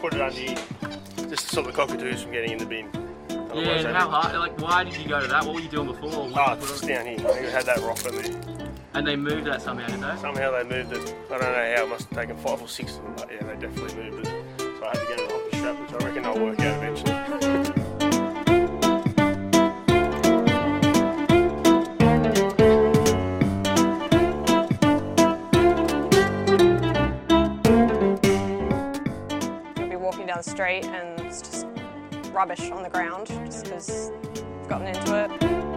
put it under here, just to stop the cockatoos from getting in the bin. Yeah, and how hard, like, why did you go to that? What were you doing before? Oh, it's down here. I think it had that rock on there. And they moved that somehow, did they? Somehow they moved it. I don't know how, it must have taken 5 or 6 of them, but yeah, they definitely moved it. So I had to go to the hockey strap, which I reckon I'll work out eventually. You'll be walking down the street and it's just rubbish on the ground just because I've gotten into it.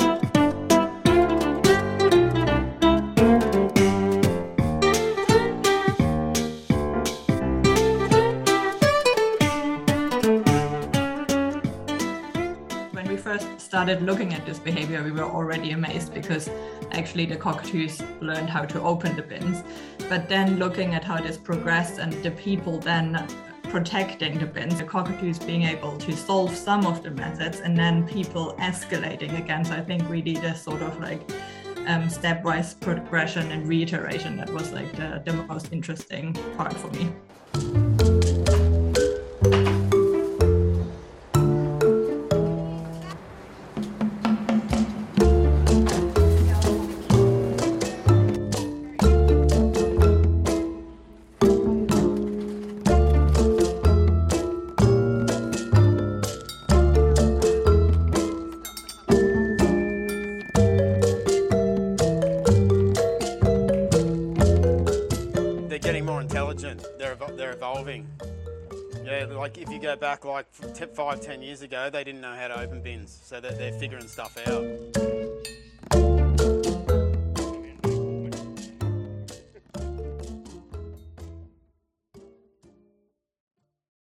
When we first started looking at this behavior, we were already amazed because actually the cockatoos learned how to open the bins. But then looking at how this progressed and the people then protecting the bins, the cockatoos being able to solve some of the methods and then people escalating again. So I think we did a sort of like stepwise progression and reiteration that was like the most interesting part for me. Getting more intelligent, they're evolving. Yeah, like if you go back like 5-10 years ago, they didn't know how to open bins, so they're figuring stuff out.